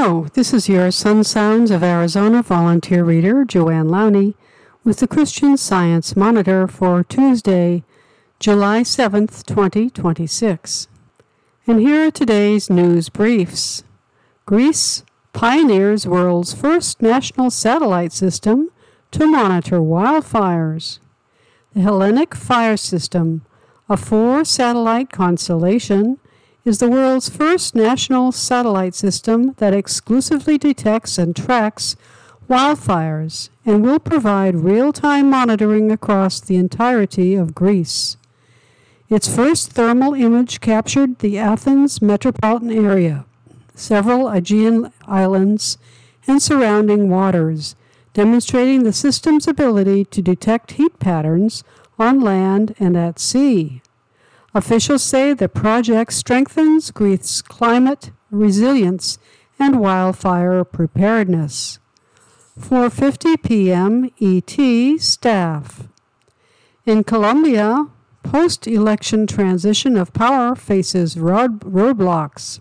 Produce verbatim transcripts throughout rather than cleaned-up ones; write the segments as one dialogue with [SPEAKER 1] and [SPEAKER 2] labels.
[SPEAKER 1] Hello, this is your Sun Sounds of Arizona volunteer reader, Joanne Lowney, with the Christian Science Monitor for Tuesday, July seventh, twenty twenty-six. And here are today's news briefs. Greece pioneers world's first national satellite system to monitor wildfires. The Hellenic Fire System, a four-satellite constellation, is the world's first national satellite system that exclusively detects and tracks wildfires and will provide real-time monitoring across the entirety of Greece. Its first thermal image captured the Athens metropolitan area, several Aegean islands, and surrounding waters, demonstrating the system's ability to detect heat patterns on land and at sea. Officials say the project strengthens Greece's climate resilience and wildfire preparedness. four fifty p.m. E T staff. In Colombia, post-election transition of power faces road roadblocks.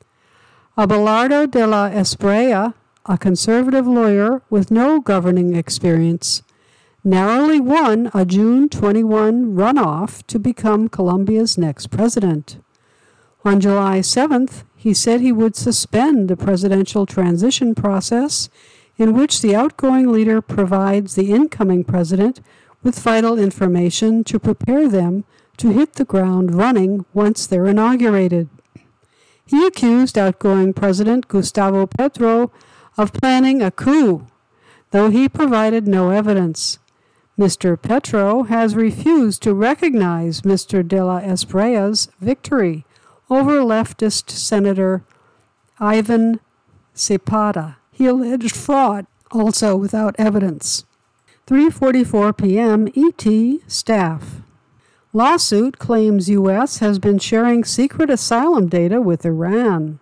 [SPEAKER 1] Abelardo de la Espriella, a conservative lawyer with no governing experience, narrowly won a June twenty-first runoff to become Colombia's next president. On July seventh, he said he would suspend the presidential transition process in which the outgoing leader provides the incoming president with vital information to prepare them to hit the ground running once they're inaugurated. He accused outgoing President Gustavo Petro of planning a coup, though he provided no evidence. Mister Petro has refused to recognize Mister de la Espriella's victory over leftist Senator Ivan Cepeda. He alleged fraud, also without evidence. three forty-four p.m. E T staff. Lawsuit claims U S has been sharing secret asylum data with Iran.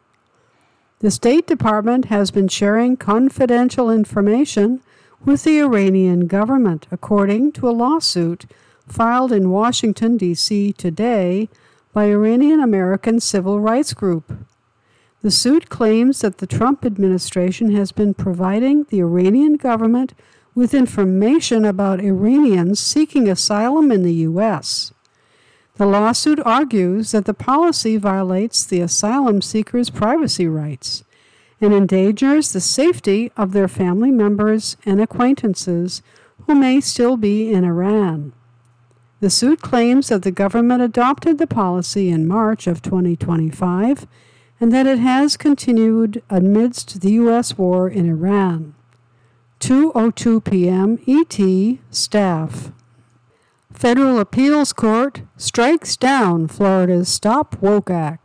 [SPEAKER 1] The State Department has been sharing confidential information with the Iranian government, according to a lawsuit filed in Washington, D C today by Iranian-American civil rights group. The suit claims that the Trump administration has been providing the Iranian government with information about Iranians seeking asylum in the U S. The lawsuit argues that the policy violates the asylum seekers' privacy rights and endangers the safety of their family members and acquaintances who may still be in Iran. The suit claims that the government adopted the policy in March of twenty twenty-five and that it has continued amidst the U S war in Iran. two oh two p.m. E T staff. Federal Appeals Court strikes down Florida's Stop Woke Act.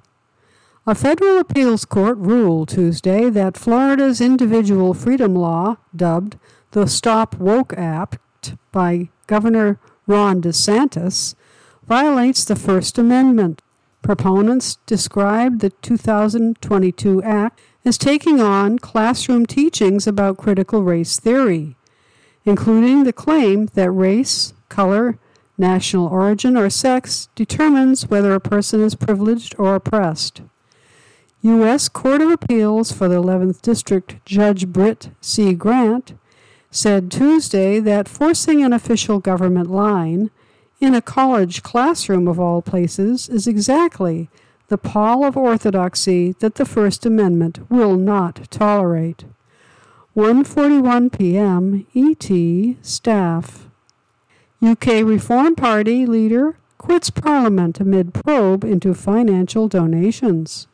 [SPEAKER 1] A federal appeals court ruled Tuesday that Florida's individual freedom law, dubbed the Stop Woke Act by Governor Ron DeSantis, violates the First Amendment. Proponents described the two thousand twenty-two act as taking on classroom teachings about critical race theory, including the claim that race, color, national origin, or sex determines whether a person is privileged or oppressed. U S Court of Appeals for the eleventh District Judge Britt C. Grant said Tuesday that forcing an official government line in a college classroom of all places is exactly the pall of orthodoxy that the First Amendment will not tolerate. one forty-one p.m. E T staff. U K Reform Party leader quits Parliament amid probe into financial donations.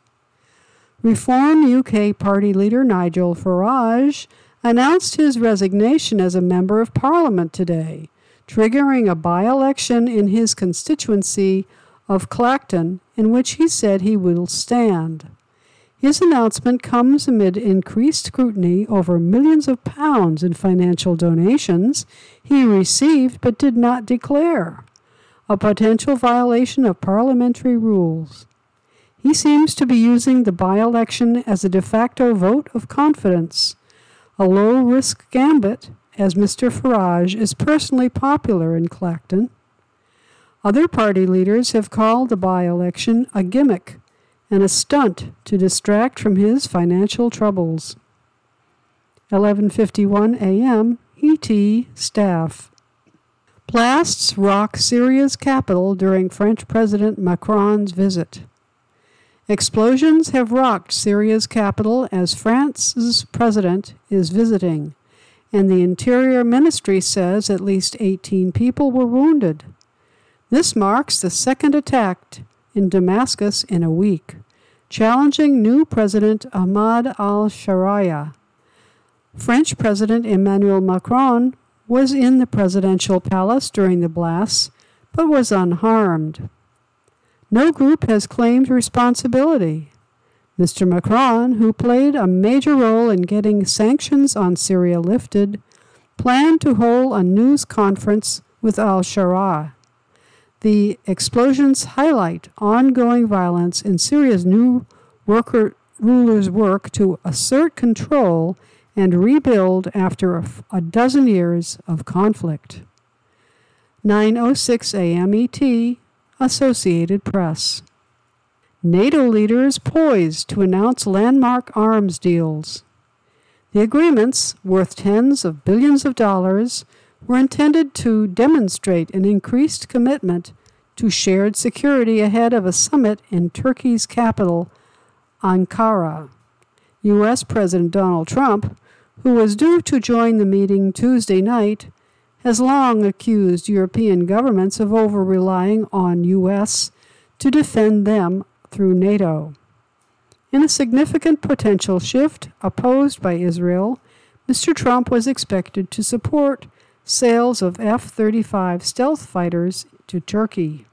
[SPEAKER 1] Reform U K Party leader Nigel Farage announced his resignation as a member of Parliament today, triggering a by-election in his constituency of Clacton, in which he said he will stand. His announcement comes amid increased scrutiny over millions of pounds in financial donations he received but did not declare, a potential violation of parliamentary rules. He seems to be using the by-election as a de facto vote of confidence, a low-risk gambit, as Mister Farage is personally popular in Clacton. Other party leaders have called the by-election a gimmick and a stunt to distract from his financial troubles. eleven fifty-one a.m. E T staff. Blasts rock Syria's capital during French President Macron's visit. Explosions have rocked Syria's capital as France's president is visiting, and the Interior Ministry says at least eighteen people were wounded. This marks the second attack in Damascus in a week, challenging new President Ahmad al-Sharia. French President Emmanuel Macron was in the presidential palace during the blasts, but was unharmed. No group has claimed responsibility. Mister Macron, who played a major role in getting sanctions on Syria lifted, planned to hold a news conference with al-Sharia. The explosions highlight ongoing violence in Syria's new worker rulers' work to assert control and rebuild after a, a dozen years of conflict. nine oh six a.m. E T, Associated Press. NATO leaders poised to announce landmark arms deals. The agreements, worth tens of billions of dollars, were intended to demonstrate an increased commitment to shared security ahead of a summit in Turkey's capital, Ankara. U S President Donald Trump, who was due to join the meeting Tuesday night, has long accused European governments of over-relying on U S to defend them through NATO. In a significant potential shift opposed by Israel, Mister Trump was expected to support sales of F thirty-five stealth fighters to Turkey.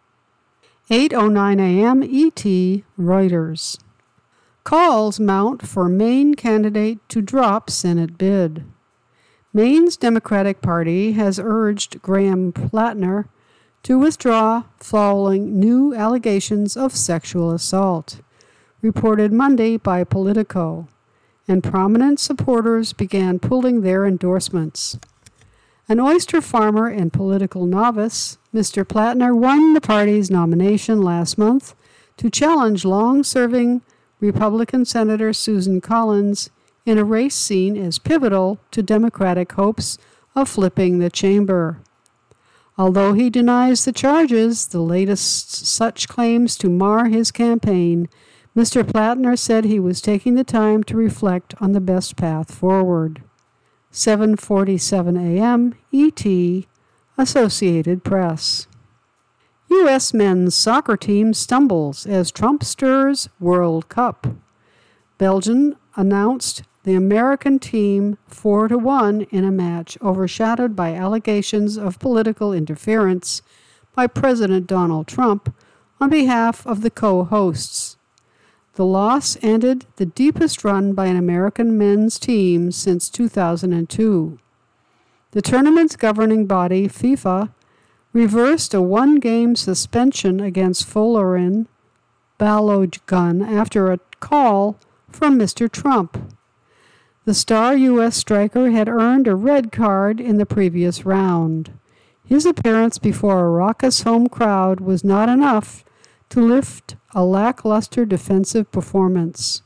[SPEAKER 1] eight oh nine a.m. E T, Reuters. Calls mount for Maine candidate to drop Senate bid. Maine's Democratic Party has urged Graham Plattner to withdraw following new allegations of sexual assault, reported Monday by Politico, and prominent supporters began pulling their endorsements. An oyster farmer and political novice, Mister Plattner won the party's nomination last month to challenge long-serving Republican Senator Susan Collins in a race seen as pivotal to Democratic hopes of flipping the chamber. Although he denies the charges, the latest such claims to mar his campaign, Mister Plattner said he was taking the time to reflect on the best path forward. seven forty-seven a.m. E T, Associated Press. U S men's soccer team stumbles as Trump stirs World Cup. Belgium announced the American team four to one in a match overshadowed by allegations of political interference by President Donald Trump on behalf of the co-hosts. The loss ended the deepest run by an American men's team since two thousand two. The tournament's governing body, FIFA, reversed a one-game suspension against Folarin Balogun after a call from Mister Trump. The star U S striker had earned a red card in the previous round. His appearance before a raucous home crowd was not enough to lift a lackluster defensive performance.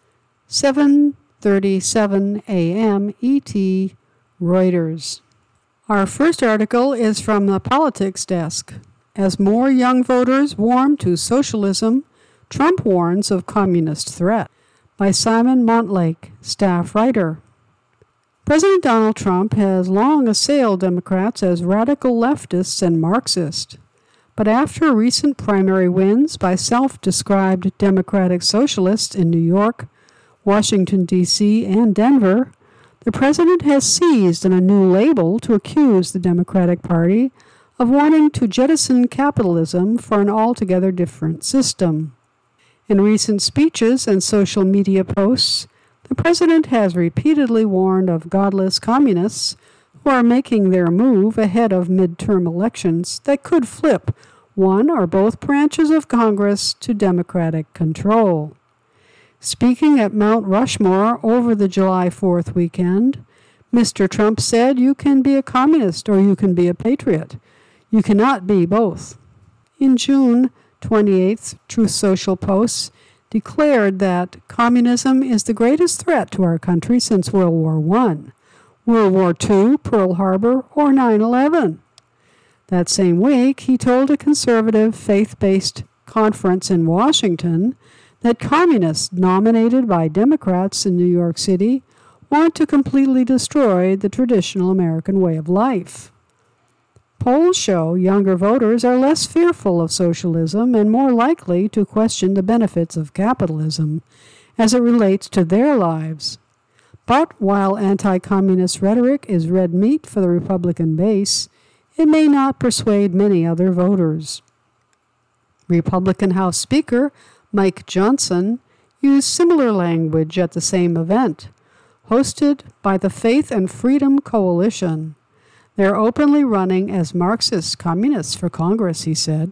[SPEAKER 1] seven thirty-seven a.m. E T, Reuters. Our first article is from the Politics Desk. As more young voters warm to socialism, Trump warns of communist threat. By Simon Montlake, staff writer. President Donald Trump has long assailed Democrats as radical leftists and Marxists. But after recent primary wins by self-described Democratic socialists in New York, Washington, D C, and Denver, the president has seized on a new label to accuse the Democratic Party of wanting to jettison capitalism for an altogether different system. In recent speeches and social media posts, the president has repeatedly warned of godless communists who are making their move ahead of midterm elections that could flip one or both branches of Congress to Democratic control. Speaking at Mount Rushmore over the July fourth weekend, Mister Trump said, "You can be a communist or you can be a patriot. You cannot be both." In June twenty-eighth, Truth Social posts, declared that communism is the greatest threat to our country since World War One, World War Two, Pearl Harbor, or nine eleven. That same week, he told a conservative, faith-based conference in Washington that communists nominated by Democrats in New York City want to completely destroy the traditional American way of life. Polls show younger voters are less fearful of socialism and more likely to question the benefits of capitalism as it relates to their lives. But while anti-communist rhetoric is red meat for the Republican base, it may not persuade many other voters. Republican House Speaker Mike Johnson used similar language at the same event, hosted by the Faith and Freedom Coalition. They're openly running as Marxist communists for Congress, he said.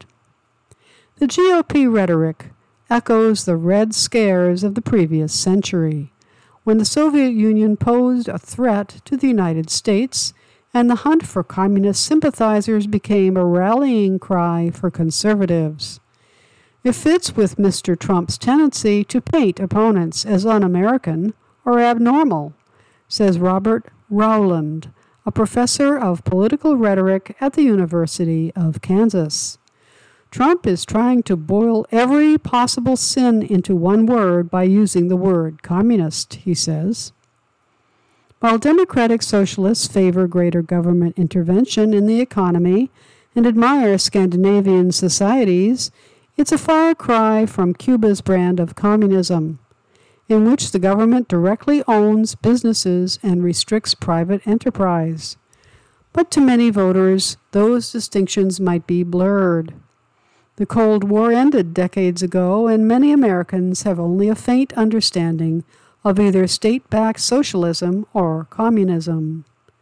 [SPEAKER 1] The G O P rhetoric echoes the Red Scares of the previous century, when the Soviet Union posed a threat to the United States, and the hunt for communist sympathizers became a rallying cry for conservatives. It fits with Mister Trump's tendency to paint opponents as un-American or abnormal, says Robert Rowland, a professor of political rhetoric at the University of Kansas. Trump is trying to boil every possible sin into one word by using the word communist, he says. While democratic socialists favor greater government intervention in the economy and admire Scandinavian societies, it's a far cry from Cuba's brand of communism, in which the government directly owns businesses and restricts private enterprise. But to many voters, those distinctions might be blurred. The Cold War ended decades ago, and many Americans have only a faint understanding of either state-backed socialism or communism.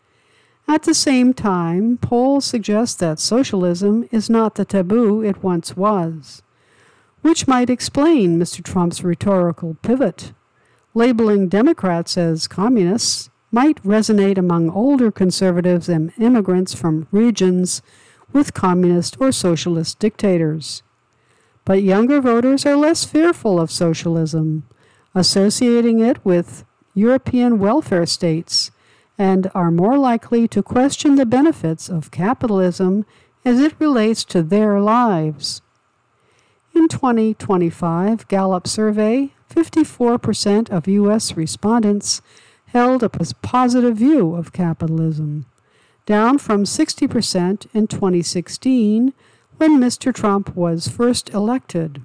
[SPEAKER 1] At the same time, polls suggest that socialism is not the taboo it once was, which might explain Mister Trump's rhetorical pivot. Labeling Democrats as communists might resonate among older conservatives and immigrants from regions with communist or socialist dictators. But younger voters are less fearful of socialism, associating it with European welfare states, and are more likely to question the benefits of capitalism as it relates to their lives. In twenty twenty-five Gallup survey, fifty-four percent of U S respondents held a positive view of capitalism, down from sixty percent in twenty sixteen when Mister Trump was first elected.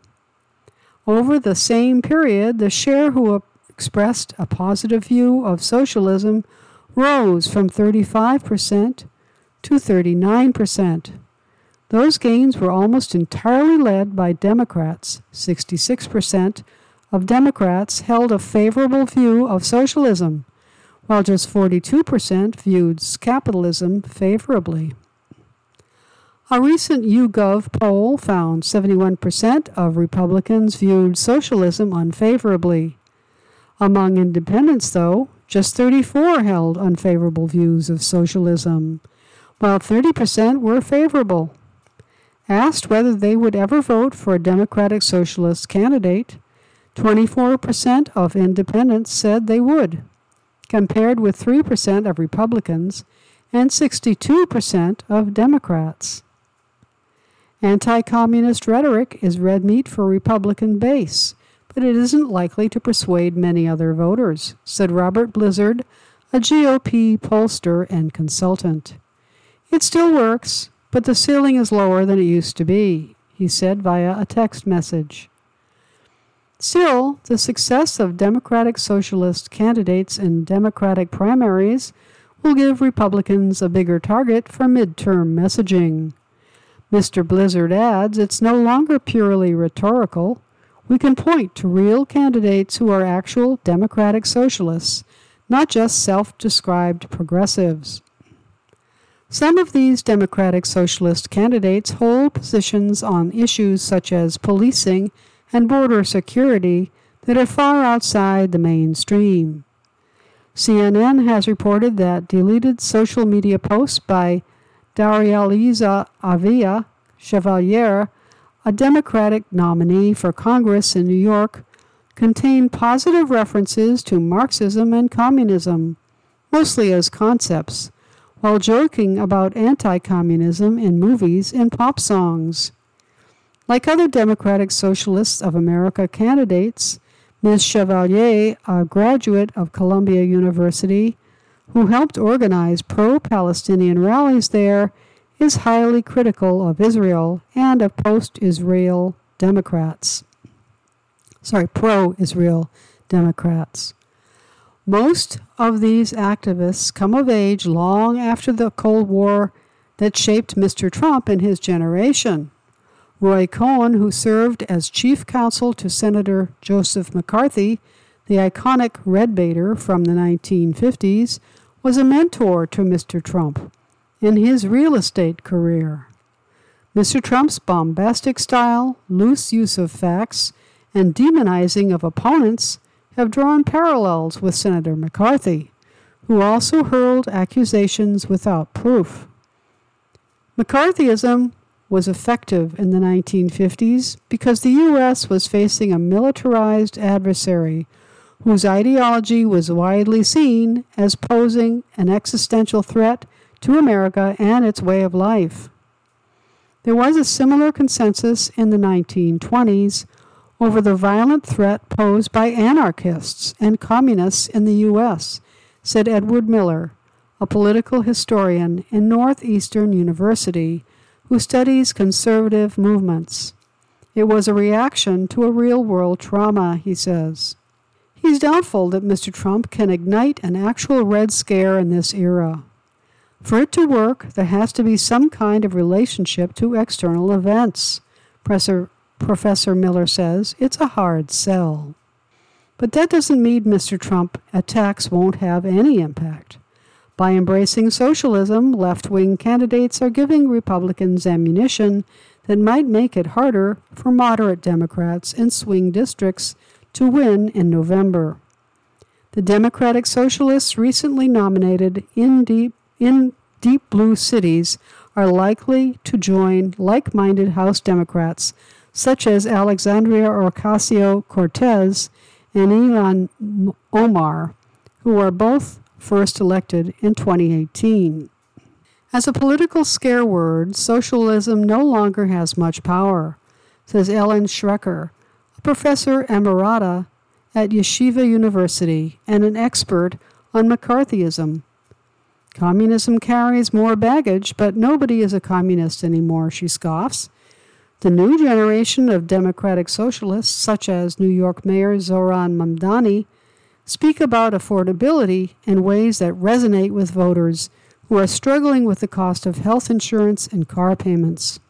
[SPEAKER 1] Over the same period, the share who expressed a positive view of socialism rose from thirty-five percent to thirty-nine percent. Those gains were almost entirely led by Democrats. sixty-six percent of Democrats held a favorable view of socialism, while just forty-two percent viewed capitalism favorably. A recent YouGov poll found seventy-one percent of Republicans viewed socialism unfavorably. Among independents, though, just thirty-four held unfavorable views of socialism, while thirty percent were favorable. Asked whether they would ever vote for a Democratic Socialist candidate, twenty-four percent of independents said they would, compared with three percent of Republicans and sixty-two percent of Democrats. Anti-communist rhetoric is red meat for Republican base, but it isn't likely to persuade many other voters, said Robert Blizzard, a G O P pollster and consultant. It still works, but the ceiling is lower than it used to be, he said via a text message. Still, the success of Democratic Socialist candidates in Democratic primaries will give Republicans a bigger target for midterm messaging. Mister Blizzard adds it's no longer purely rhetorical. We can point to real candidates who are actual Democratic Socialists, not just self-described progressives. Some of these Democratic Socialist candidates hold positions on issues such as policing and border security that are far outside the mainstream. C N N has reported that deleted social media posts by Darializa Avila Chevalier, a Democratic nominee for Congress in New York, contain positive references to Marxism and communism, mostly as concepts, while joking about anti-communism in movies and pop songs. Like other Democratic Socialists of America candidates, Miz Chevalier, a graduate of Columbia University, who helped organize pro-Palestinian rallies there, is highly critical of Israel and of post-Israel Democrats. Sorry, pro-Israel Democrats. Most of these activists come of age long after the Cold War that shaped Mister Trump and his generation. Roy Cohn, who served as chief counsel to Senator Joseph McCarthy, the iconic red baiter from the nineteen fifties, was a mentor to Mister Trump in his real estate career. Mister Trump's bombastic style, loose use of facts, and demonizing of opponents have drawn parallels with Senator McCarthy, who also hurled accusations without proof. McCarthyism was effective in the nineteen fifties because the U S was facing a militarized adversary whose ideology was widely seen as posing an existential threat to America and its way of life. There was a similar consensus in the nineteen twenties over the violent threat posed by anarchists and communists in the U S, said Edward Miller, a political historian in Northeastern University who studies conservative movements. It was a reaction to a real-world trauma, he says. He's doubtful that Mister Trump can ignite an actual Red Scare in this era. For it to work, there has to be some kind of relationship to external events, Professor, Professor Miller says. It's a hard sell. But that doesn't mean Mister Trump attacks won't have any impact. By embracing socialism, left-wing candidates are giving Republicans ammunition that might make it harder for moderate Democrats in swing districts to win in November. The Democratic Socialists recently nominated in deep, in deep blue cities are likely to join like-minded House Democrats such as Alexandria Ocasio-Cortez and Ilhan Omar, who are both first elected in twenty eighteen. As a political scare word, socialism no longer has much power, says Ellen Schrecker, a professor emerita at Yeshiva University and an expert on McCarthyism. Communism carries more baggage, but nobody is a communist anymore, she scoffs. The new generation of democratic socialists, such as New York Mayor Zoran Mamdani, speak about affordability in ways that resonate with voters who are struggling with the cost of health insurance and car payments.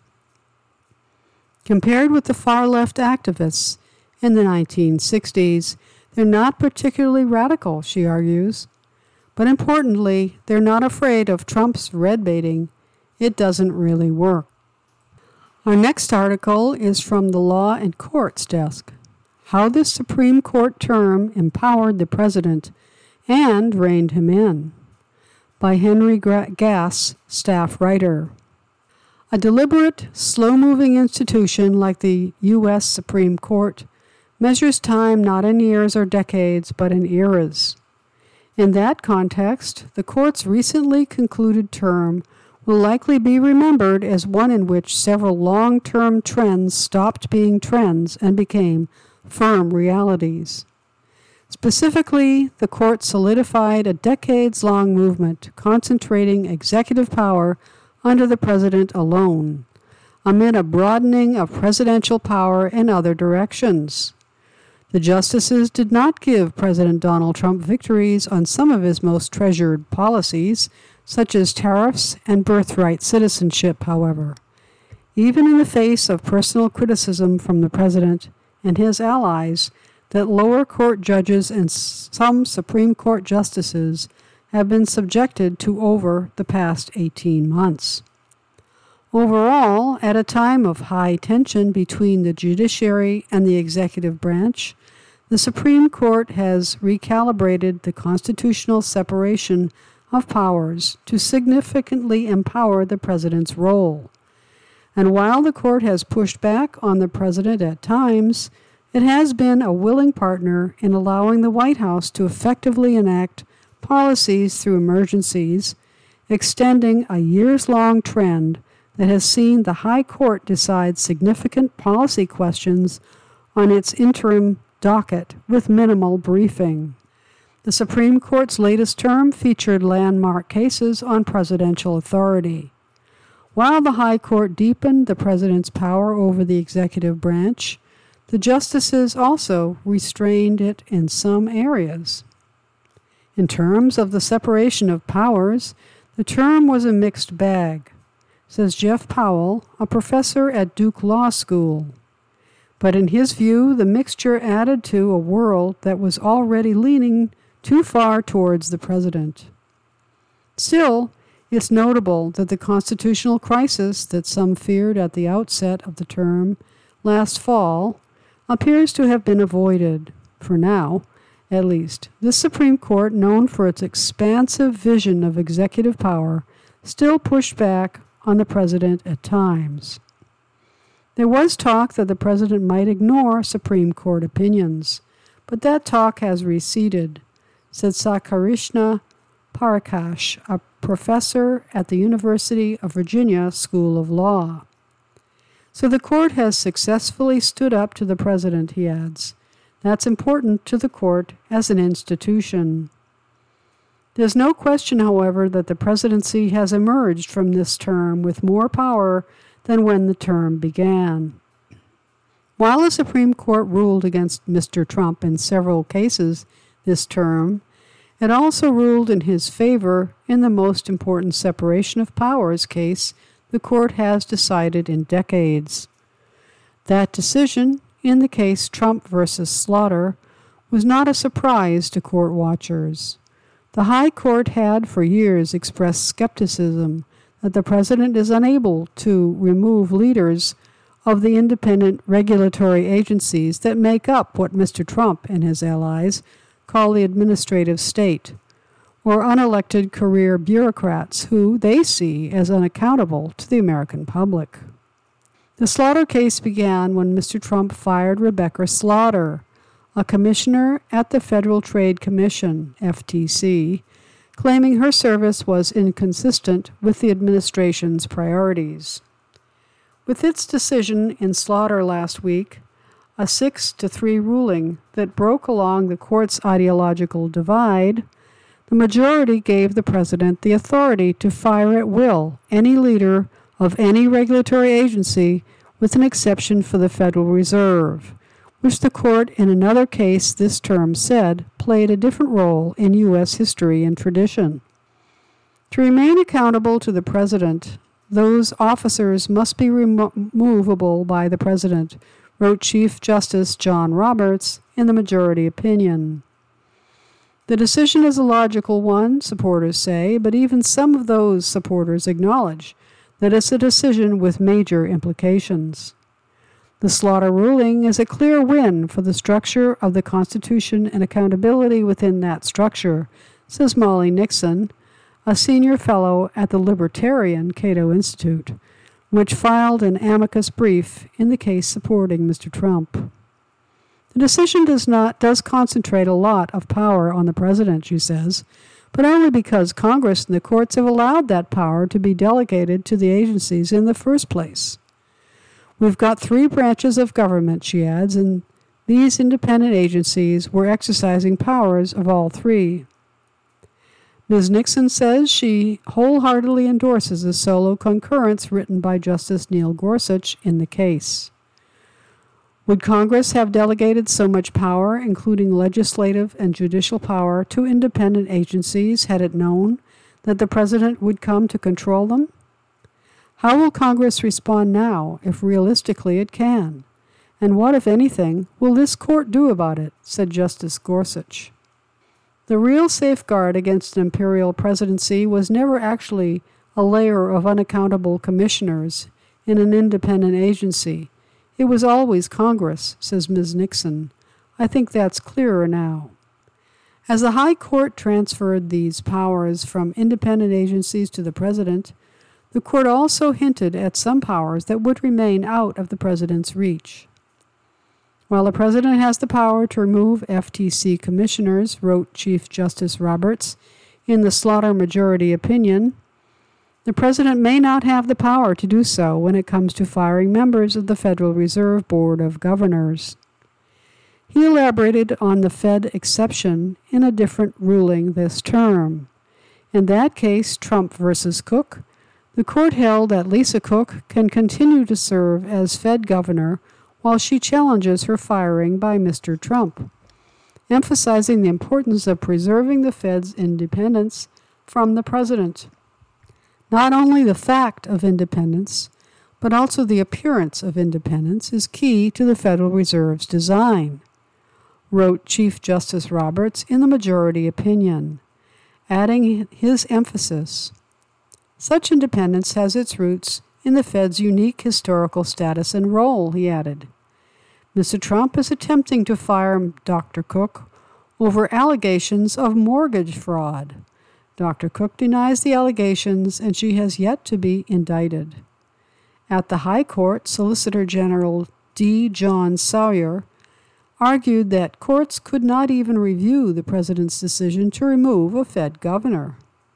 [SPEAKER 1] Compared with the far-left activists in the nineteen sixties, they're not particularly radical, she argues. But importantly, they're not afraid of Trump's red baiting. It doesn't really work. Our next article is from the Law and Courts desk. How the Supreme Court term empowered the president and reined him in, by Henry Gass, staff writer. A deliberate, slow-moving institution like the U S Supreme Court measures time not in years or decades, but in eras. In that context, the court's recently concluded term will likely be remembered as one in which several long-term trends stopped being trends and became firm realities. Specifically, the court solidified a decades-long movement concentrating executive power under the president alone, amid a broadening of presidential power in other directions. The justices did not give President Donald Trump victories on some of his most treasured policies, such as tariffs and birthright citizenship, however. Even in the face of personal criticism from the president and his allies that lower court judges and some Supreme Court justices have been subjected to over the past eighteen months. Overall, at a time of high tension between the judiciary and the executive branch, the Supreme Court has recalibrated the constitutional separation of powers to significantly empower the president's role. And while the court has pushed back on the president at times, It has been a willing partner in allowing the White House to effectively enact policies through emergencies, extending a years-long trend that has seen the High Court decide significant policy questions on its interim docket with minimal briefing. The Supreme Court's latest term featured landmark cases on presidential authority. While the High Court deepened the president's power over the executive branch, the justices also restrained it in some areas. In terms of the separation of powers, the term was a mixed bag, says Jeff Powell, a professor at Duke Law School. But in his view, the mixture added to a world that was already leaning too far towards the president. Still, it's notable that the constitutional crisis that some feared at the outset of the term last fall appears to have been avoided, for now, at least. This Supreme Court, known for its expansive vision of executive power, still pushed back on the president at times. There was talk that the president might ignore Supreme Court opinions, but that talk has receded, said Sakarishna Parakash, a professor at the University of Virginia School of Law. So the court has successfully stood up to the president, he adds. That's important to the court as an institution. There's no question, however, that the presidency has emerged from this term with more power than when the term began. While the Supreme Court ruled against Mister Trump in several cases this term, it also ruled in his favor in the most important separation of powers case the court has decided in decades. That decision, in the case Trump versus Slaughter, was not a surprise to court watchers. The High Court had for years expressed skepticism that the president is unable to remove leaders of the independent regulatory agencies that make up what Mister Trump and his allies call the administrative state, or unelected career bureaucrats who they see as unaccountable to the American public. The Slaughter case began when Mister Trump fired Rebecca Slaughter, a commissioner at the Federal Trade Commission, F T C, claiming her service was inconsistent with the administration's priorities. With its decision in Slaughter last week, a six to three ruling that broke along the court's ideological divide, the majority gave the president the authority to fire at will any leader of any regulatory agency with an exception for the Federal Reserve, which the court in another case this term said played a different role in U S history and tradition. To remain accountable to the president, those officers must be removable by the president, wrote Chief Justice John Roberts in the majority opinion. The decision is a logical one, supporters say, but even some of those supporters acknowledge that it's a decision with major implications. The Slaughter ruling is a clear win for the structure of the Constitution and accountability within that structure, says Molly Nixon, a senior fellow at the Libertarian Cato Institute, which filed an amicus brief in the case supporting Mister Trump. The decision does not does concentrate a lot of power on the president, she says, but only because Congress and the courts have allowed that power to be delegated to the agencies in the first place. We've got three branches of government, she adds, and these independent agencies were exercising powers of all three. Miz Nixon says she wholeheartedly endorses the solo concurrence written by Justice Neil Gorsuch in the case. Would Congress have delegated so much power, including legislative and judicial power, to independent agencies had it known that the president would come to control them? How will Congress respond now, if realistically it can? And what, if anything, will this court do about it, said Justice Gorsuch. The real safeguard against an imperial presidency was never actually a layer of unaccountable commissioners in an independent agency. It was always Congress, says Miz Nixon. I think that's clearer now. As the High Court transferred these powers from independent agencies to the president, the court also hinted at some powers that would remain out of the president's reach. While the President has the power to remove F T C commissioners, wrote Chief Justice Roberts in the Slaughter majority opinion, the President may not have the power to do so when it comes to firing members of the Federal Reserve Board of Governors. He elaborated on the Fed exception in a different ruling this term. In that case, Trump versus Cook, the court held that Lisa Cook can continue to serve as Fed governor while she challenges her firing by Mister Trump, emphasizing the importance of preserving the Fed's independence from the President. Not only the fact of independence, but also the appearance of independence is key to the Federal Reserve's design, wrote Chief Justice Roberts in the majority opinion, adding his emphasis. Such independence has its roots in the Fed's unique historical status and role, he added. Mister Trump is attempting to fire Doctor Cook over allegations of mortgage fraud. Doctor Cook denies the allegations, and she has yet to be indicted. At the High Court, Solicitor General D. John Sawyer argued that courts could not even review the President's decision to remove a Fed governor.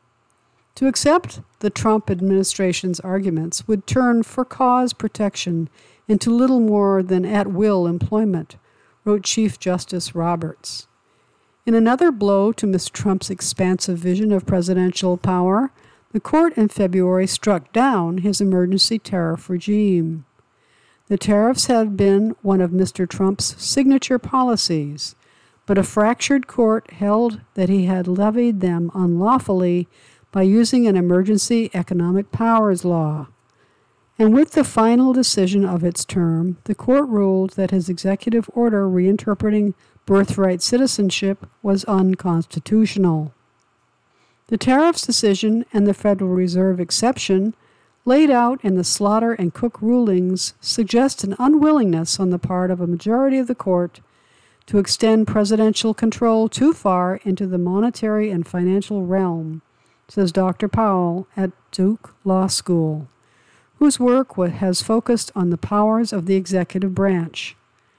[SPEAKER 1] To accept the Trump administration's arguments would turn for-cause protection into little more than at-will employment, wrote Chief Justice Roberts. In another blow to Mister Trump's expansive vision of presidential power, the court in February struck down his emergency tariff regime. The tariffs had been one of Mister Trump's signature policies, but a fractured court held that he had levied them unlawfully by using an emergency economic powers law. And with the final decision of its term, the court ruled that his executive order reinterpreting birthright citizenship was unconstitutional. The tariffs decision and the Federal Reserve exception laid out in the Slaughter and Cook rulings suggest an unwillingness on the part of a majority of the court to extend presidential control too far into the monetary and financial realm, says Doctor Powell at Duke Law School, whose work has focused on the powers of the executive branch.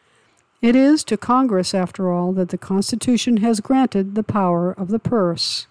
[SPEAKER 1] It is to Congress, after all, that the Constitution has granted the power of the purse.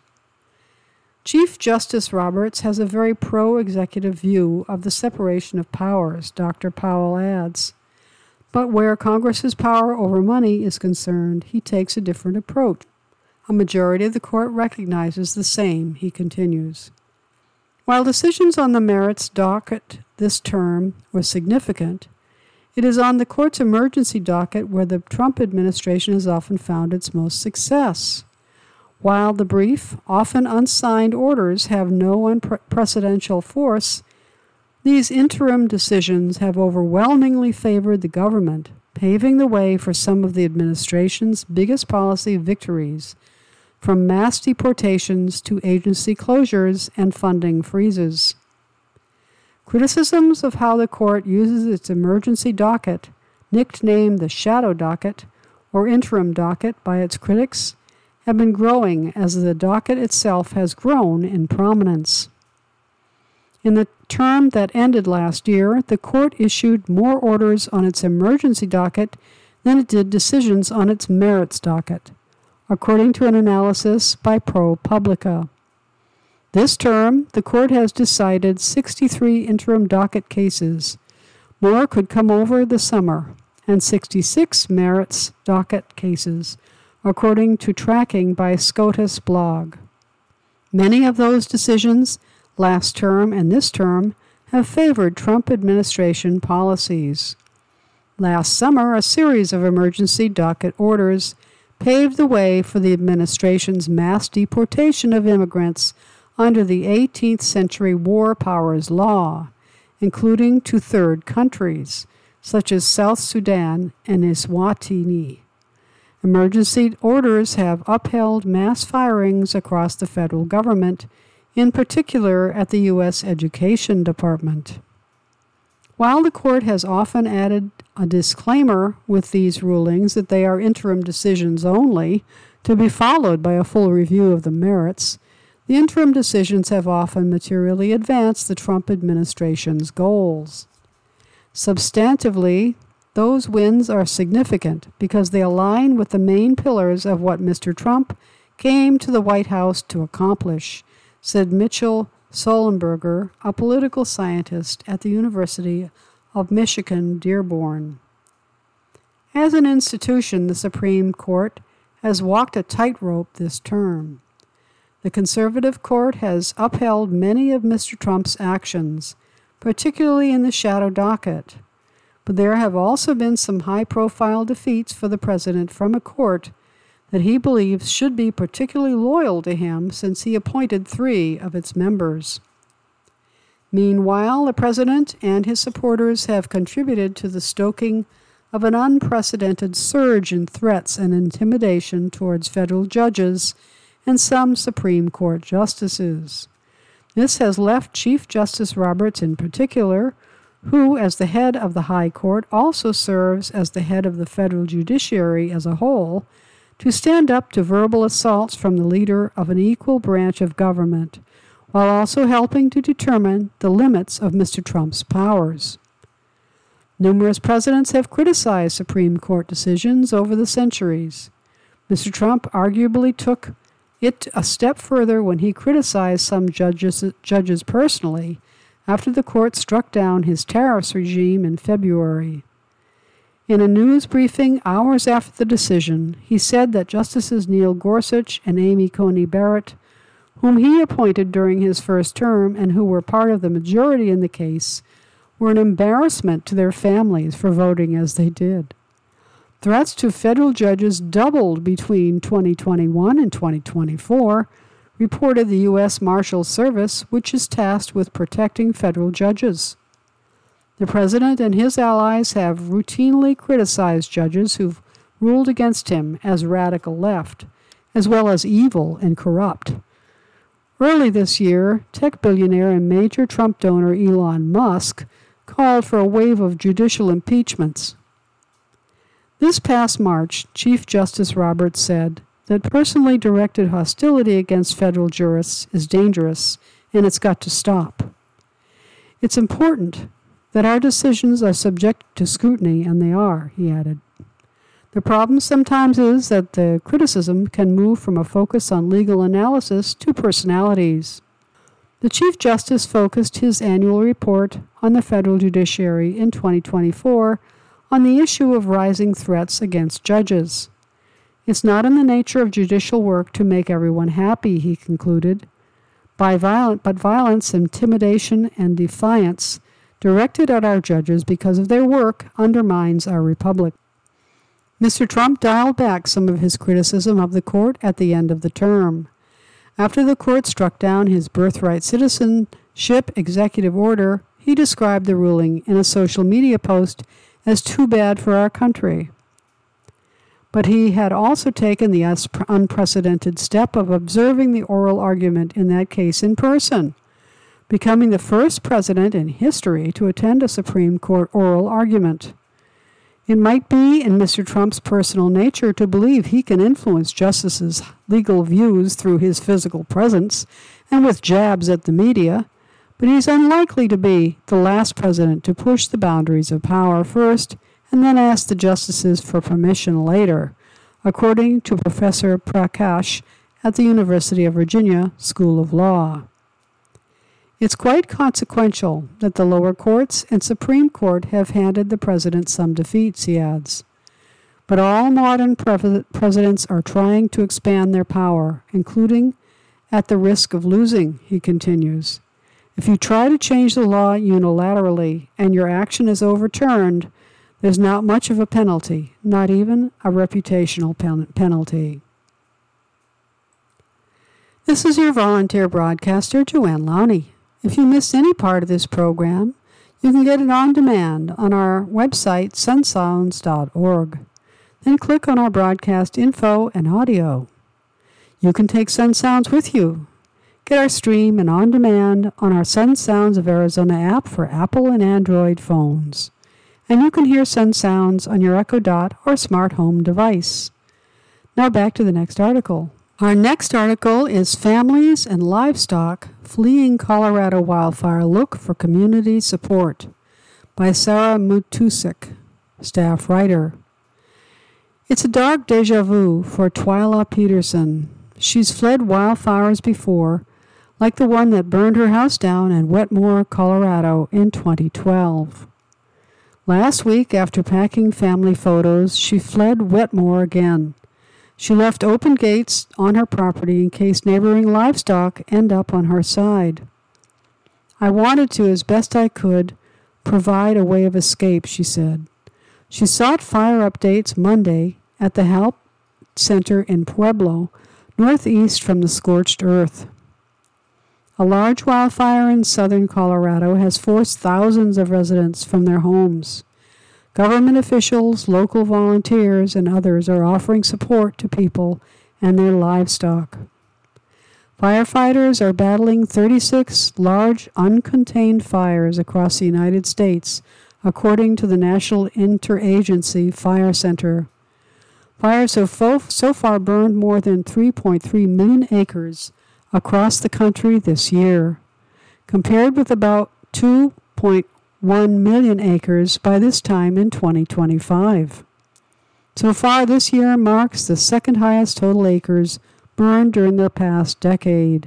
[SPEAKER 1] Chief Justice Roberts has a very pro-executive view of the separation of powers, Doctor Powell adds. But where Congress's power over money is concerned, he takes a different approach. A majority of the court recognizes the same, he continues. While decisions on the merits docket this term were significant, it is on the court's emergency docket where the Trump administration has often found its most success. While the brief, often unsigned orders have no unprecedented force, these interim decisions have overwhelmingly favored the government, paving the way for some of the administration's biggest policy victories, from mass deportations to agency closures and funding freezes. Criticisms of how the court uses its emergency docket, nicknamed the shadow docket or interim docket by its critics, have been growing as the docket itself has grown in prominence. In the term that ended last year, the court issued more orders on its emergency docket than it did decisions on its merits docket, according to an analysis by ProPublica. This term, the court has decided sixty-three interim docket cases. More could come over the summer, and sixty-six merits docket cases, according to tracking by SCOTUS blog. Many of those decisions, last term and this term, have favored Trump administration policies. Last summer, a series of emergency docket orders paved the way for the administration's mass deportation of immigrants under the eighteenth century War Powers Law, including to third countries, such as South Sudan and Eswatini. Emergency orders have upheld mass firings across the federal government, in particular at the U S Education Department. While the court has often added a disclaimer with these rulings that they are interim decisions only, to be followed by a full review of the merits, the interim decisions have often materially advanced the Trump administration's goals. Substantively, those wins are significant because they align with the main pillars of what Mister Trump came to the White House to accomplish, said Mitchell Sollenberger, a political scientist at the University of Michigan, Dearborn. As an institution, the Supreme Court has walked a tightrope this term. The conservative court has upheld many of Mister Trump's actions, particularly in the shadow docket. But there have also been some high-profile defeats for the president from a court that he believes should be particularly loyal to him since he appointed three of its members. Meanwhile, the president and his supporters have contributed to the stoking of an unprecedented surge in threats and intimidation towards federal judges and some Supreme Court justices. This has left Chief Justice Roberts in particular, who, as the head of the High Court, also serves as the head of the federal judiciary as a whole, to stand up to verbal assaults from the leader of an equal branch of government, while also helping to determine the limits of Mister Trump's powers. Numerous presidents have criticized Supreme Court decisions over the centuries. Mister Trump arguably took it a step further when he criticized some judges, judges personally after the court struck down his tariffs regime in February. In a news briefing hours after the decision, he said that Justices Neil Gorsuch and Amy Coney Barrett, whom he appointed during his first term and who were part of the majority in the case, were an embarrassment to their families for voting as they did. Threats to federal judges doubled between twenty twenty-one and twenty twenty-four, reported the U S Marshals Service, which is tasked with protecting federal judges. The president and his allies have routinely criticized judges who've ruled against him as radical left, as well as evil and corrupt. Early this year, tech billionaire and major Trump donor Elon Musk called for a wave of judicial impeachments. This past March, Chief Justice Roberts said that personally directed hostility against federal jurists is dangerous and it's got to stop. It's important that our decisions are subject to scrutiny, and they are, he added. The problem sometimes is that the criticism can move from a focus on legal analysis to personalities. The Chief Justice focused his annual report on the federal judiciary in twenty twenty-four on the issue of rising threats against judges. It's not in the nature of judicial work to make everyone happy, he concluded. By violent, but violence, intimidation, and defiance directed at our judges because of their work undermines our republic. Mister Trump dialed back some of his criticism of the court at the end of the term. After the court struck down his birthright citizenship executive order, he described the ruling in a social media post as too bad for our country. But he had also taken the unprecedented step of observing the oral argument in that case in person, becoming the first president in history to attend a Supreme Court oral argument. It might be in Mister Trump's personal nature to believe he can influence justices' legal views through his physical presence and with jabs at the media, but he's unlikely to be the last president to push the boundaries of power first and then ask the justices for permission later, according to Professor Prakash at the University of Virginia School of Law. It's quite consequential that the lower courts and Supreme Court have handed the president some defeats, he adds. But all modern pre- presidents are trying to expand their power, including at the risk of losing, he continues. If you try to change the law unilaterally and your action is overturned, there's not much of a penalty, not even a reputational pen- penalty. This is your volunteer broadcaster, Joanne Lowney. If you missed any part of this program, you can get it on demand on our website, sun sounds dot org. Then click on our broadcast info and audio. You can take Sun Sounds with you. Get our stream and on demand on our Sun Sounds of Arizona app for Apple and Android phones. And you can hear Sun Sounds on your Echo Dot or smart home device. Now back to the next article. Our next article is Families and Livestock Fleeing Colorado Wildfire Look for Community Support by Sarah Mutusik, staff writer. It's a dark deja vu for Twyla Peterson. She's fled wildfires before, like the one that burned her house down in Wetmore, Colorado in twenty twelve. Last week, after packing family photos, she fled Wetmore again. She left open gates on her property in case neighboring livestock end up on her side. I wanted to, as best I could, provide a way of escape, she said. She sought fire updates Monday at the Help Center in Pueblo, northeast from the scorched earth. A large wildfire in southern Colorado has forced thousands of residents from their homes. Government officials, local volunteers, and others are offering support to people and their livestock. Firefighters are battling thirty-six large uncontained fires across the United States, according to the National Interagency Fire Center. Fires have fo- so far burned more than three point three million acres across the country this year, compared with about two point one million acres by this time in twenty twenty-five. So far this year marks the second highest total acres burned during the past decade.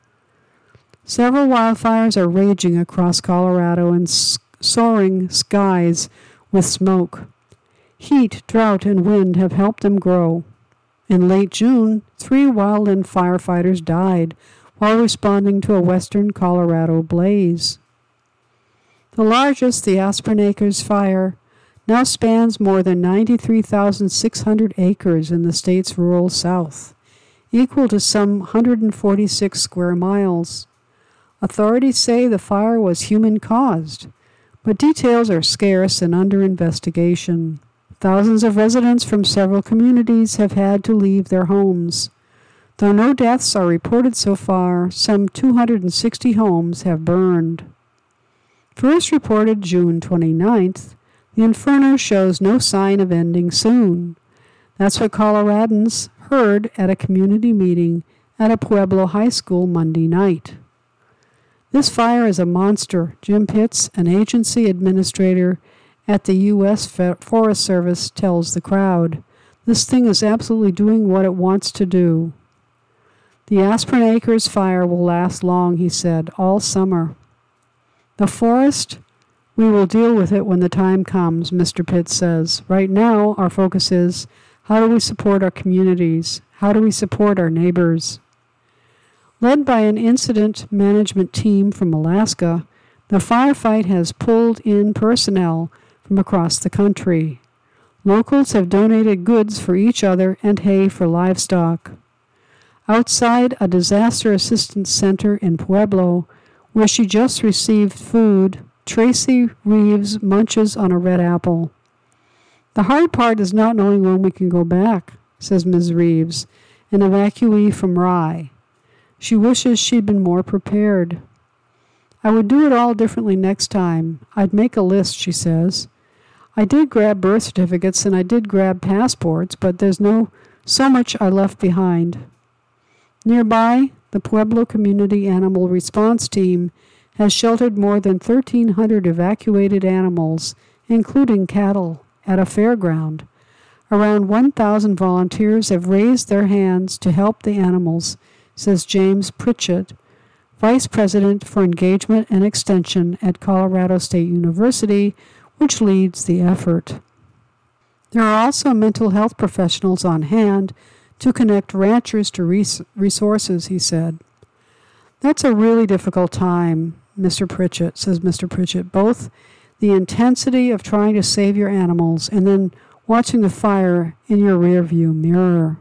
[SPEAKER 1] Several wildfires are raging across Colorado and soaring skies with smoke. Heat, drought, and wind have helped them grow. In late June, three wildland firefighters died while responding to a western Colorado blaze. The largest, the Aspen Acres Fire, now spans more than ninety-three thousand six hundred acres in the state's rural south, equal to some one hundred forty-six square miles. Authorities say the fire was human-caused, but details are scarce and under investigation. Thousands of residents from several communities have had to leave their homes. Though no deaths are reported so far, some two hundred sixty homes have burned. First reported June twenty-ninth, the inferno shows no sign of ending soon. That's what Coloradans heard at a community meeting at a Pueblo high school Monday night. This fire is a monster, Jim Pitts, an agency administrator at the U S Forest Service, tells the crowd. This thing is absolutely doing what it wants to do. The Aspen Acres fire will last long, he said, all summer. The forest, we will deal with it when the time comes, Mister Pitts says. Right now, our focus is, how do we support our communities? How do we support our neighbors? Led by an incident management team from Alaska, the firefight has pulled in personnel from across the country. Locals have donated goods for each other and hay for livestock. Outside a disaster assistance center in Pueblo, where she just received food, Tracy Reeves munches on a red apple. The hard part is not knowing when we can go back, says Miz Reeves, an evacuee from Rye. She wishes she'd been more prepared. I would do it all differently next time. I'd make a list, she says. I did grab birth certificates and I did grab passports, but there's no so much I left behind. Nearby, the Pueblo Community Animal Response Team has sheltered more than thirteen hundred evacuated animals, including cattle, at a fairground. Around one thousand volunteers have raised their hands to help the animals, says James Pritchett, Vice President for Engagement and Extension at Colorado State University, which leads the effort. There are also mental health professionals on hand to connect ranchers to res- resources, he said. That's a really difficult time, Mister Pritchett, says Mister Pritchett, both the intensity of trying to save your animals and then watching the fire in your rearview mirror.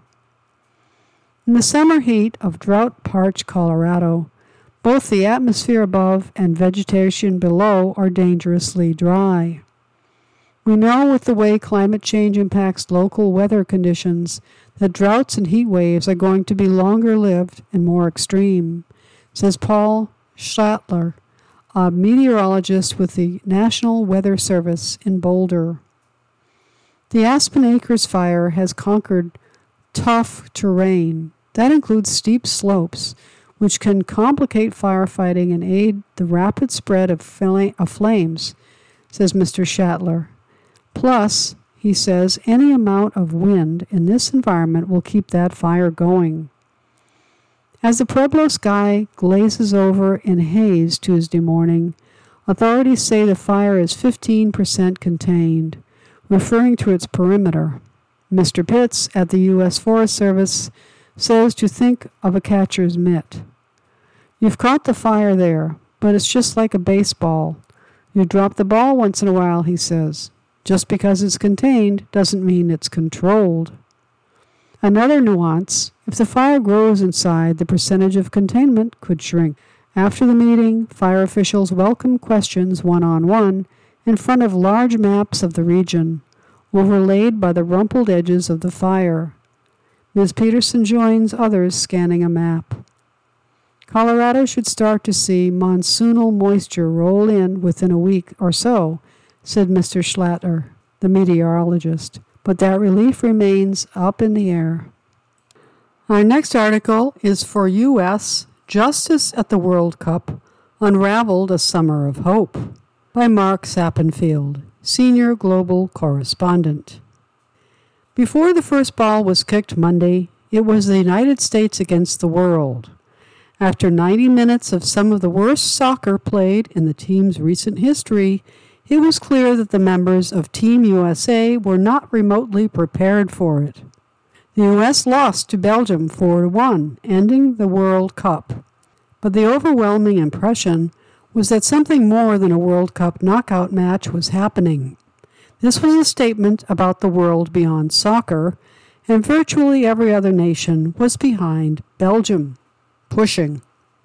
[SPEAKER 1] In the summer heat of drought-parched Colorado, both the atmosphere above and vegetation below are dangerously dry. We know with the way climate change impacts local weather conditions that droughts and heat waves are going to be longer-lived and more extreme, says Paul Schlattler, a meteorologist with the National Weather Service in Boulder. The Aspen Acres fire has conquered tough terrain. That includes steep slopes, which can complicate firefighting and aid the rapid spread of, fl- of flames, says Mister Schlattler. Plus, he says, any amount of wind in this environment will keep that fire going. As the Pueblo sky glazes over in haze Tuesday morning, authorities say the fire is fifteen percent contained, referring to its perimeter. Mister Pitts at the U S Forest Service says to think of a catcher's mitt. You've caught the fire there, but it's just like a baseball. You drop the ball once in a while, he says. Just because it's contained doesn't mean it's controlled. Another nuance, if the fire grows inside, the percentage of containment could shrink. After the meeting, fire officials welcomed questions one-on-one in front of large maps of the region, overlaid by the rumpled edges of the fire. Miz Peterson joins others scanning a map. Colorado should start to see monsoonal moisture roll in within a week or so, said Mister Schlatter, the meteorologist, but that relief remains up in the air. Our next article is for U S Justice at the World Cup Unraveled a Summer of Hope by Mark Sappenfield, Senior Global Correspondent. Before the first ball was kicked Monday, it was the United States against the world. After ninety minutes of some of the worst soccer played in the team's recent history, it was clear that the members of Team U S A were not remotely prepared for it. The U S lost to Belgium four to one, ending the World Cup. But the overwhelming impression was that something more than a World Cup knockout match was happening. This was a statement about the world beyond soccer, and virtually every other nation was behind Belgium, pushing.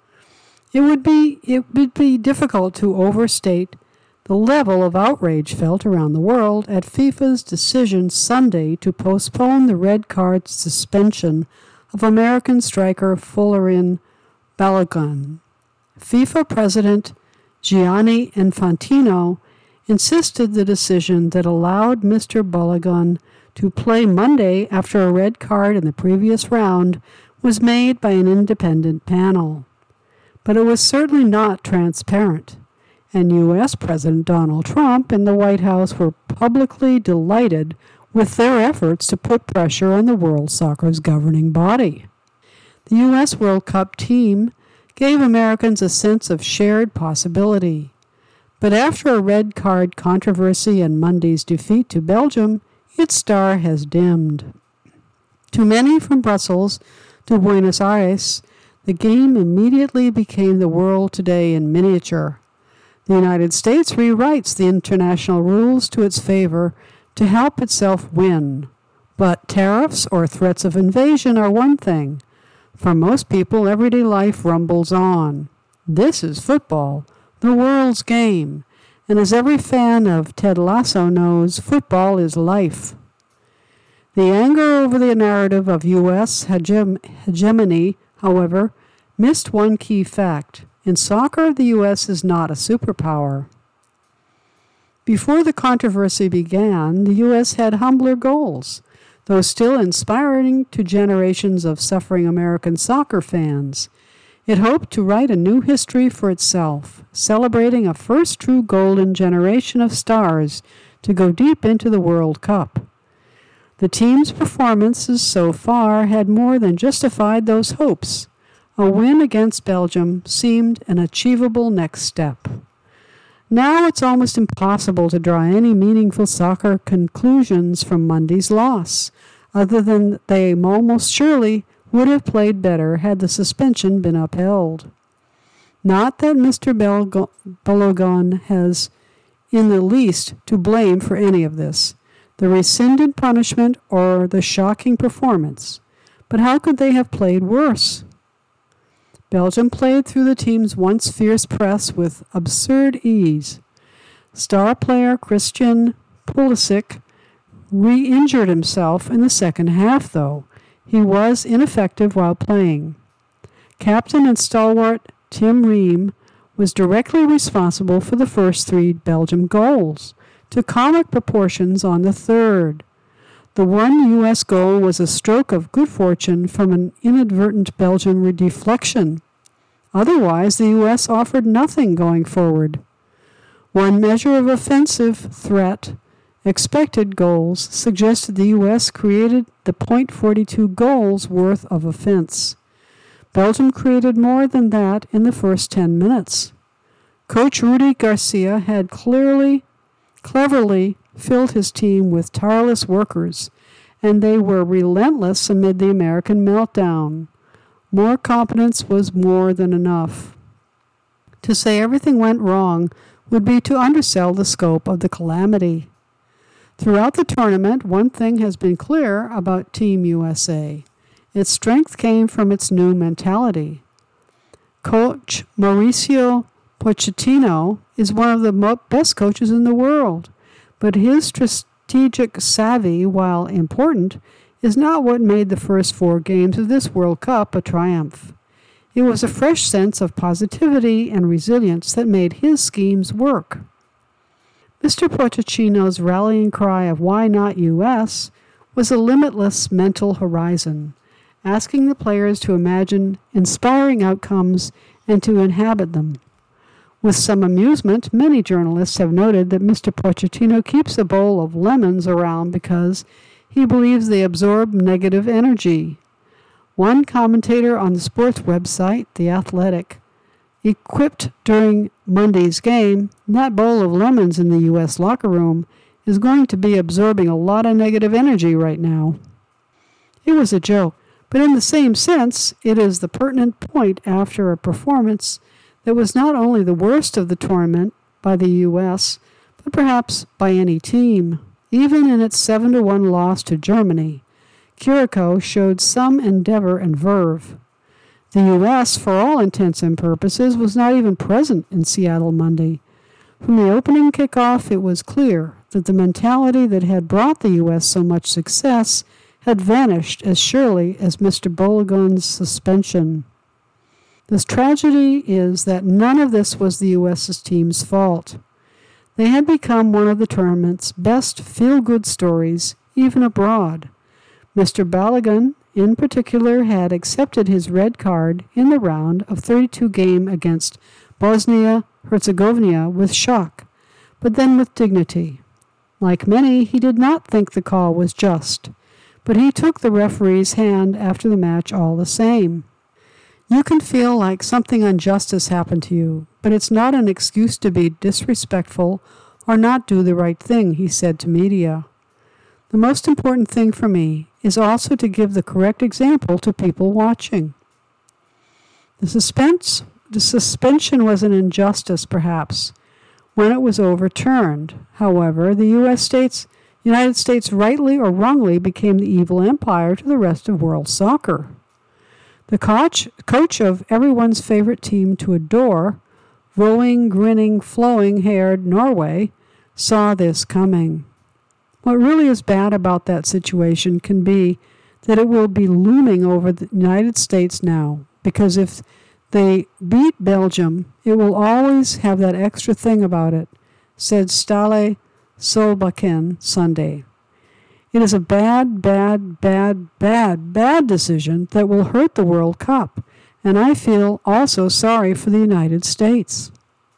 [SPEAKER 1] It would be it would be difficult to overstate the level of outrage felt around the world at FIFA's decision Sunday to postpone the red card suspension of American striker Folarin Balogun. FIFA President Gianni Infantino insisted the decision that allowed Mister Balogun to play Monday after a red card in the previous round was made by an independent panel. But it was certainly not transparent, and U S President Donald Trump and the White House were publicly delighted with their efforts to put pressure on the world soccer's governing body. The U S World Cup team gave Americans a sense of shared possibility. But after a red card controversy and Monday's defeat to Belgium, its star has dimmed. To many from Brussels to Buenos Aires, the game immediately became the world today in miniature. The United States rewrites the international rules to its favor to help itself win. But tariffs or threats of invasion are one thing. For most people, everyday life rumbles on. This is football, the world's game, and as every fan of Ted Lasso knows, football is life. The anger over the narrative of U S hegem- hegemony, however, missed one key fact. In soccer, the U S is not a superpower. Before the controversy began, the U S had humbler goals, though still inspiring to generations of suffering American soccer fans. It hoped to write a new history for itself, celebrating a first true golden generation of stars to go deep into the World Cup. The team's performances so far had more than justified those hopes. A win against Belgium seemed an achievable next step. Now it's almost impossible to draw any meaningful soccer conclusions from Monday's loss, other than they almost surely would have played better had the suspension been upheld. Not that Mister Balogun has in the least to blame for any of this, the rescinded punishment or the shocking performance. But how could they have played worse? Belgium played through the team's once fierce press with absurd ease. Star player Christian Pulisic re-injured himself in the second half, though. He was ineffective while playing. Captain and stalwart Tim Ream was directly responsible for the first three Belgium goals, to comic proportions on the third. The one U S goal was a stroke of good fortune from an inadvertent Belgian deflection. Otherwise, the U S offered nothing going forward. One measure of offensive threat Expected goals suggested the U S created the point four two goals worth of offense. Belgium created more than that in the first ten minutes. Coach Rudy Garcia had clearly, cleverly filled his team with tireless workers, and they were relentless amid the American meltdown. More competence was more than enough. To say everything went wrong would be to undersell the scope of the calamity. Throughout the tournament, one thing has been clear about Team U S A. Its strength came from its new mentality. Coach Mauricio Pochettino is one of the best coaches in the world, but his strategic savvy, while important, is not what made the first four games of this World Cup a triumph. It was a fresh sense of positivity and resilience that made his schemes work. Mister Pochettino's rallying cry of "Why not U S" was a limitless mental horizon, asking the players to imagine inspiring outcomes and to inhabit them. With some amusement, many journalists have noted that Mister Pochettino keeps a bowl of lemons around because he believes they absorb negative energy. One commentator on the sports website, The Athletic, equipped during Monday's game, that bowl of lemons in the U S locker room is going to be absorbing a lot of negative energy right now. It was a joke, but in the same sense, it is the pertinent point after a performance that was not only the worst of the tournament by the U S, but perhaps by any team. Even in its seven to one loss to Germany, Curacao showed some endeavor and verve. The U S, for all intents and purposes, was not even present in Seattle Monday. From the opening kickoff, it was clear that the mentality that had brought the U S so much success had vanished as surely as Mister Bologun's suspension. The tragedy is that none of this was the U S's team's fault. They had become one of the tournament's best feel-good stories, even abroad. Mister Balogun, in particular, had accepted his red card in the round of thirty-two game against Bosnia-Herzegovina with shock, but then with dignity. Like many, he did not think the call was just, but he took the referee's hand after the match all the same. You can feel like something unjust has happened to you, but it's not an excuse to be disrespectful or not do the right thing, he said to media. The most important thing for me is also to give the correct example to people watching. The suspense, the suspension was an injustice, perhaps, when it was overturned. However, the U S States, United States rightly or wrongly became the evil empire to the rest of world soccer. The coach, coach of everyone's favorite team to adore, rowing, grinning, flowing-haired Norway, saw this coming. What really is bad about that situation can be that it will be looming over the United States now, because if they beat Belgium, it will always have that extra thing about it, said Ståle Solbakken Sunday. It is a bad, bad, bad, bad, bad decision that will hurt the World Cup, and I feel also sorry for the United States.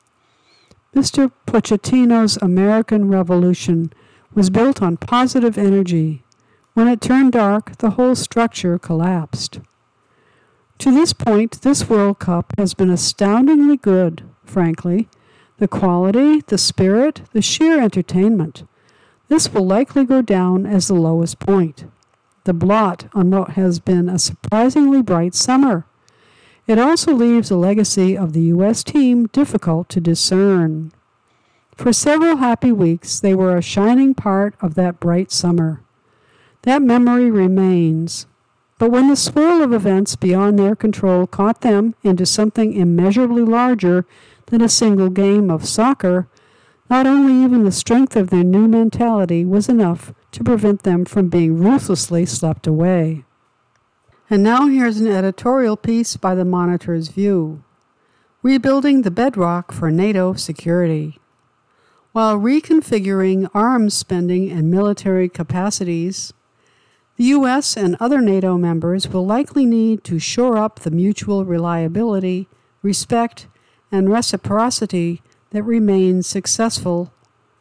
[SPEAKER 1] Mister Pochettino's American Revolution was built on positive energy. When it turned dark, the whole structure collapsed. To this point, this World Cup has been astoundingly good, frankly. The quality, the spirit, the sheer entertainment. This will likely go down as the lowest point, the blot on what has been a surprisingly bright summer. It also leaves a legacy of the U S team difficult to discern. For several happy weeks, they were a shining part of that bright summer. That memory remains. But when the swirl of events beyond their control caught them into something immeasurably larger than a single game of soccer, not only even the strength of their new mentality was enough to prevent them from being ruthlessly swept away. And now here's an editorial piece by the Monitor's View. Rebuilding the bedrock for NATO security. While reconfiguring arms spending and military capacities, the U S and other NATO members will likely need to shore up the mutual reliability, respect, and reciprocity that remains successful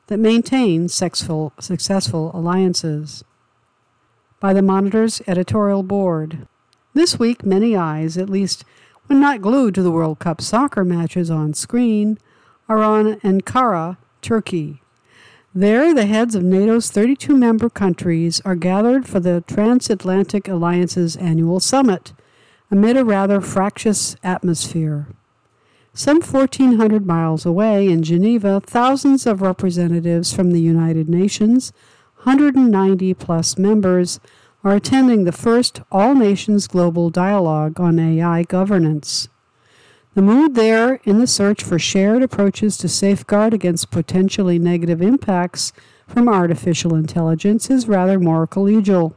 [SPEAKER 1] that maintain sexful, successful alliances. By the Monitor's editorial board. This week, many eyes, at least when not glued to the World Cup soccer matches on screen, are on Ankara, Turkey. There, the heads of NATO's thirty-two member countries are gathered for the Transatlantic Alliance's annual summit, amid a rather fractious atmosphere. Some fourteen hundred miles away in Geneva, thousands of representatives from the United Nations, one hundred ninety plus members, are attending the first all-nations global dialogue on A I governance. The mood there in the search for shared approaches to safeguard against potentially negative impacts from artificial intelligence is rather more collegial.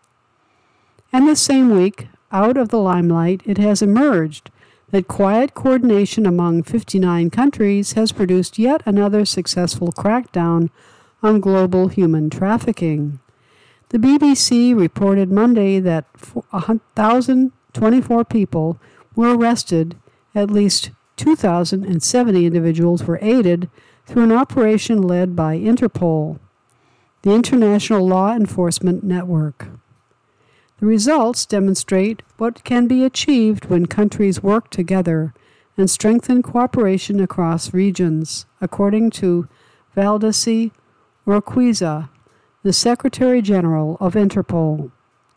[SPEAKER 1] And this same week, out of the limelight, it has emerged that quiet coordination among fifty-nine countries has produced yet another successful crackdown on global human trafficking. The B B C reported Monday that one thousand twenty-four people were arrested. At least two thousand seventy individuals were aided through an operation led by Interpol, the International Law Enforcement Network. The results demonstrate what can be achieved when countries work together and strengthen cooperation across regions, according to Valdeci Urquiza, the Secretary General of Interpol.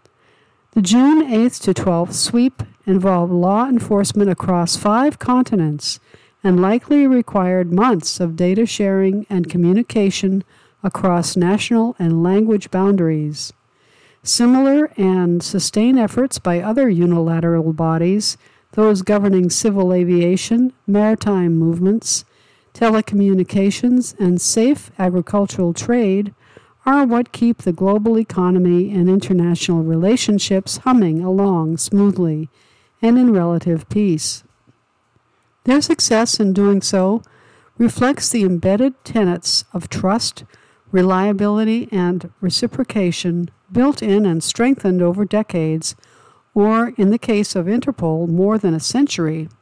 [SPEAKER 1] The June eighth to twelfth sweep involved law enforcement across five continents and likely required months of data sharing and communication across national and language boundaries. Similar and sustained efforts by other unilateral bodies, those governing civil aviation, maritime movements, telecommunications, and safe agricultural trade, are what keep the global economy and international relationships humming along smoothly and in relative peace. Their success in doing so reflects the embedded tenets of trust, reliability, and reciprocation built in and strengthened over decades, or, in the case of Interpol, more than a century.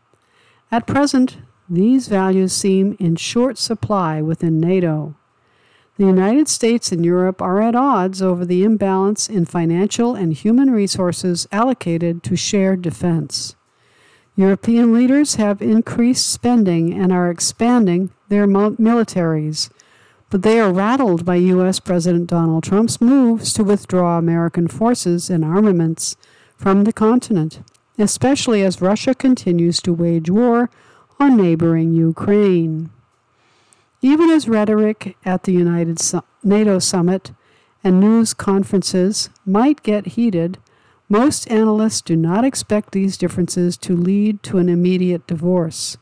[SPEAKER 1] At present, these values seem in short supply within NATO. The United States and Europe are at odds over the imbalance in financial and human resources allocated to shared defense. European leaders have increased spending and are expanding their militaries, but they are rattled by U S President Donald Trump's moves to withdraw American forces and armaments from the continent, especially as Russia continues to wage war on neighboring Ukraine. Even as rhetoric at the United NATO summit and news conferences might get heated, most analysts do not expect these differences to lead to an immediate divorce.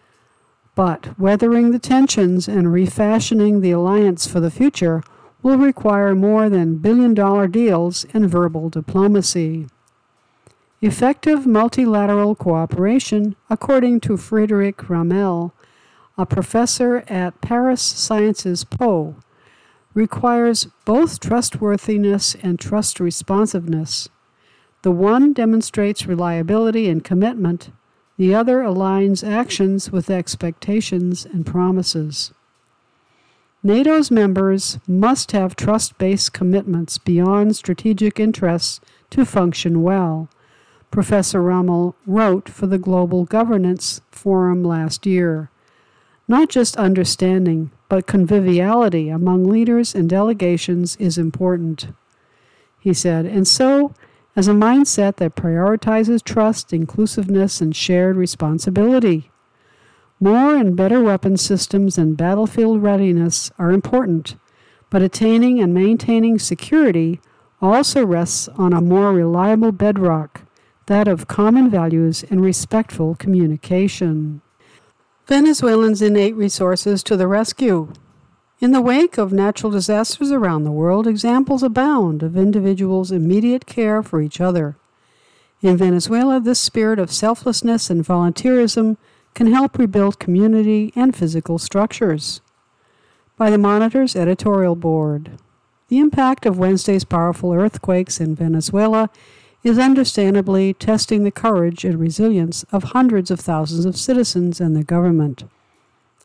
[SPEAKER 1] But weathering the tensions and refashioning the alliance for the future will require more than billion-dollar deals and verbal diplomacy. Effective multilateral cooperation, according to Frédéric Ramel, a professor at Paris Sciences Po, requires both trustworthiness and trust responsiveness. The one demonstrates reliability and commitment, the other aligns actions with expectations and promises. NATO's members must have trust-based commitments beyond strategic interests to function well, Professor Ramel wrote for the Global Governance Forum last year. Not just understanding, but conviviality among leaders and delegations is important, he said, and so, as a mindset that prioritizes trust, inclusiveness, and shared responsibility. More and better weapon systems and battlefield readiness are important, but attaining and maintaining security also rests on a more reliable bedrock, that of common values and respectful communication. Venezuelans' innate resources to the rescue. In the wake of natural disasters around the world, examples abound of individuals' immediate care for each other. In Venezuela, this spirit of selflessness and volunteerism can help rebuild community and physical structures. By the Monitor's editorial board. The impact of Wednesday's powerful earthquakes in Venezuela is understandably testing the courage and resilience of hundreds of thousands of citizens and the government.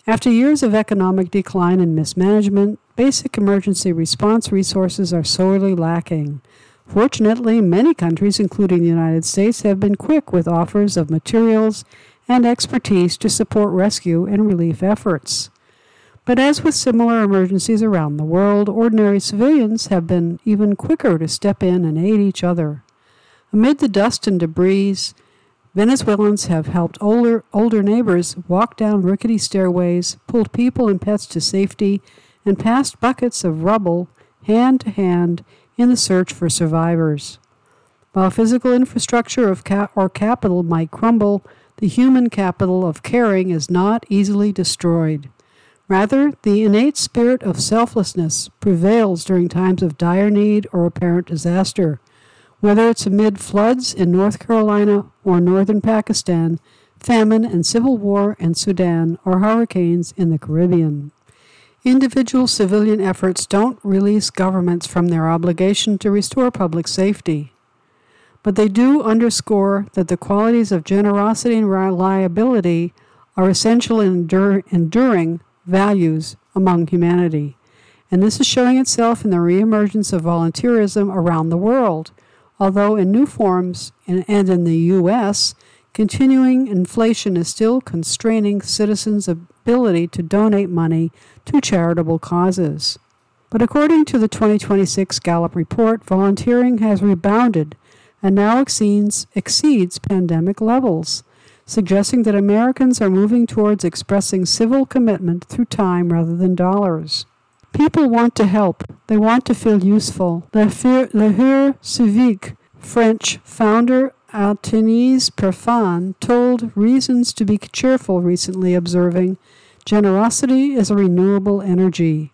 [SPEAKER 1] After years of economic decline and mismanagement, basic emergency response resources are sorely lacking. Fortunately, many countries, including the United States, have been quick with offers of materials and expertise to support rescue and relief efforts. But as with similar emergencies around the world, ordinary civilians have been even quicker to step in and aid each other. Amid the dust and debris, Venezuelans have helped older, older neighbors walk down rickety stairways, pulled people and pets to safety, and passed buckets of rubble hand to hand in the search for survivors. While physical infrastructure of ca- or capital might crumble, the human capital of caring is not easily destroyed. Rather, the innate spirit of selflessness prevails during times of dire need or apparent disaster, whether it's amid floods in North Carolina or northern Pakistan, famine and civil war in Sudan, or hurricanes in the Caribbean. Individual civilian efforts don't release governments from their obligation to restore public safety, but they do underscore that the qualities of generosity and reliability are essential and endur- enduring values among humanity. And this is showing itself in the reemergence of volunteerism around the world, although in new forms and in the U S, continuing inflation is still constraining citizens' ability to donate money to charitable causes. But according to the twenty twenty-six Gallup report, volunteering has rebounded and now exceeds, exceeds pandemic levels, suggesting that Americans are moving towards expressing civil commitment through time rather than dollars. People want to help. They want to feel useful. Le Heure Civique, French founder Anthony Perfan told Reasons to be Cheerful recently, observing, "Generosity is a renewable energy."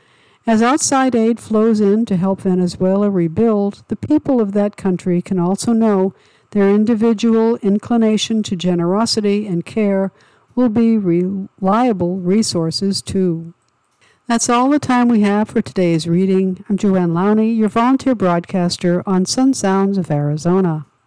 [SPEAKER 1] As outside aid flows in to help Venezuela rebuild, the people of that country can also know their individual inclination to generosity and care will be reliable resources too. That's all the time we have for today's reading. I'm Joanne Lowney, your volunteer broadcaster on Sun Sounds of Arizona.